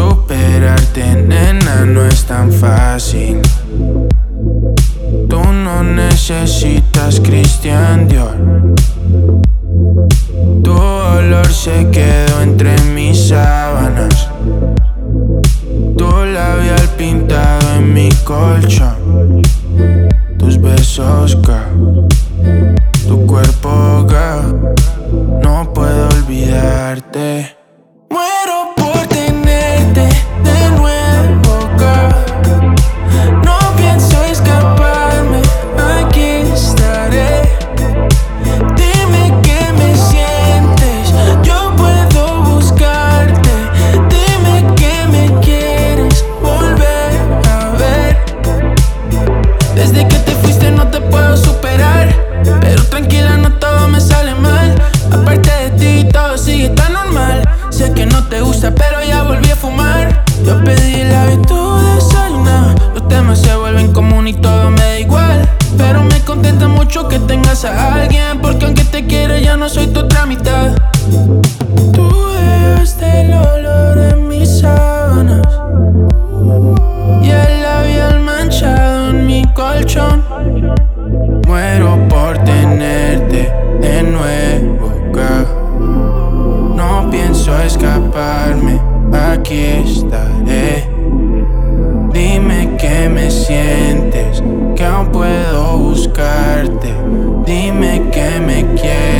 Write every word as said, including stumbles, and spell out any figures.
Superarte, nena, no es tan fácil. Tú no necesitas Christian Dior. Tu olor se quedó entre mis sábanas. Tu labial pintado en mi colchón. Tus besos, girl. Tu cuerpo, girl. No puedo olvidarte. Muero por tenerte de nuevo, girl. No pienso escaparme, aquí estaré. Dime que me sientes, yo puedo buscarte. Dime que me quieres volver a ver. Desde que te fuiste no te puedo superar, pero tranquila, no todo me sale mal. Aparte de ti todo sigue tan normal. Sé que no te gusta pero ya volví a fumar. Yo pedí el hábito de desayunar. Los temas se vuelven común y todo me da igual. Pero me contenta mucho que tengas a alguien, porque aunque te quiera ya no soy tu otra mitad. Tú dejaste el olor en mis sábanas y el labial manchado en mi colchón. Muero por tenerte de nuevo, girl. No pienso escaparme, aquí estaré. Dime que me sientes, que aún puedo buscarte. Dime que me quieres